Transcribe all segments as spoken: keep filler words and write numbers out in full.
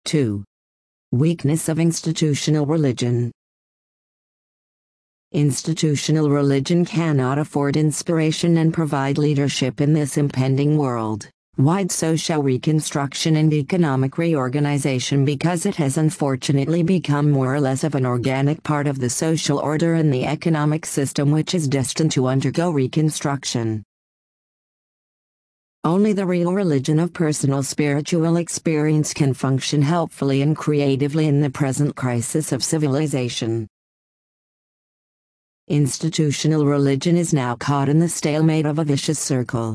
two. Weakness of institutional religion. Institutional religion cannot afford inspiration and provide leadership in this impending world-wide social reconstruction and economic reorganization because it has unfortunately become more or less of an organic part of the social order and the economic system which is destined to undergo reconstruction. Only the real religion of personal spiritual experience can function helpfully and creatively in the present crisis of civilization. Institutional religion is now caught in the stalemate of a vicious circle.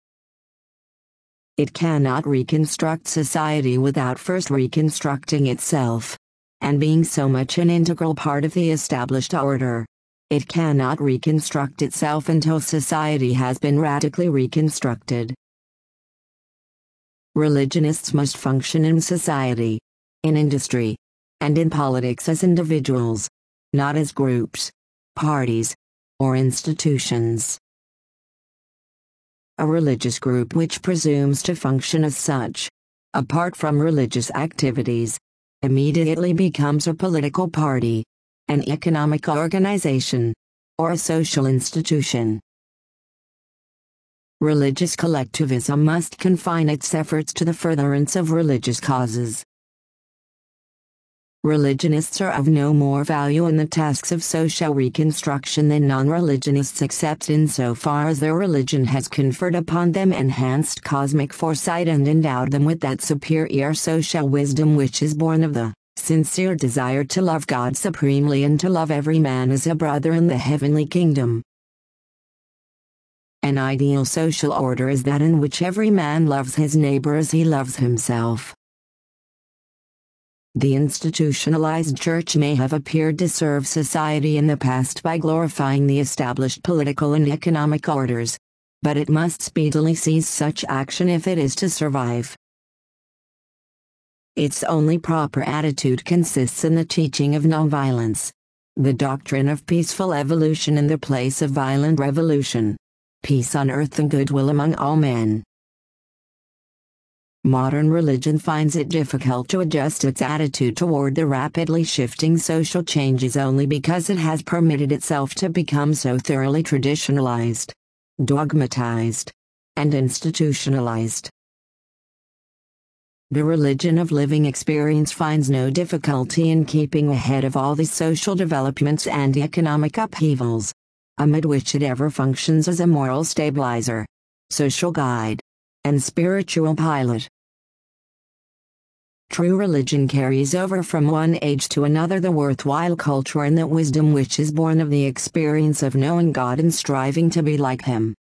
It cannot reconstruct society without first reconstructing itself. And being so much an integral part of the established order, it cannot reconstruct itself until society has been radically reconstructed. Religionists must function in society, in industry, and in politics as individuals, not as groups, parties, or institutions. A religious group which presumes to function as such, apart from religious activities, immediately becomes a political party, an economic organization, or a social institution. Religious collectivism must confine its efforts to the furtherance of religious causes. Religionists are of no more value in the tasks of social reconstruction than non-religionists, except insofar as their religion has conferred upon them enhanced cosmic foresight and endowed them with that superior social wisdom which is born of the sincere desire to love God supremely and to love every man as a brother in the heavenly kingdom. An ideal social order is that in which every man loves his neighbor as he loves himself. The institutionalized church may have appeared to serve society in the past by glorifying the established political and economic orders, but it must speedily cease such action if it is to survive. Its only proper attitude consists in the teaching of nonviolence, the doctrine of peaceful evolution in the place of violent revolution, peace on earth and goodwill among all men. Modern religion finds it difficult to adjust its attitude toward the rapidly shifting social changes only because it has permitted itself to become so thoroughly traditionalized, dogmatized, and institutionalized. The religion of living experience finds no difficulty in keeping ahead of all the social developments and economic upheavals, amid which it ever functions as a moral stabilizer, social guide, and spiritual pilot. True religion carries over from one age to another the worthwhile culture and the wisdom which is born of the experience of knowing God and striving to be like Him.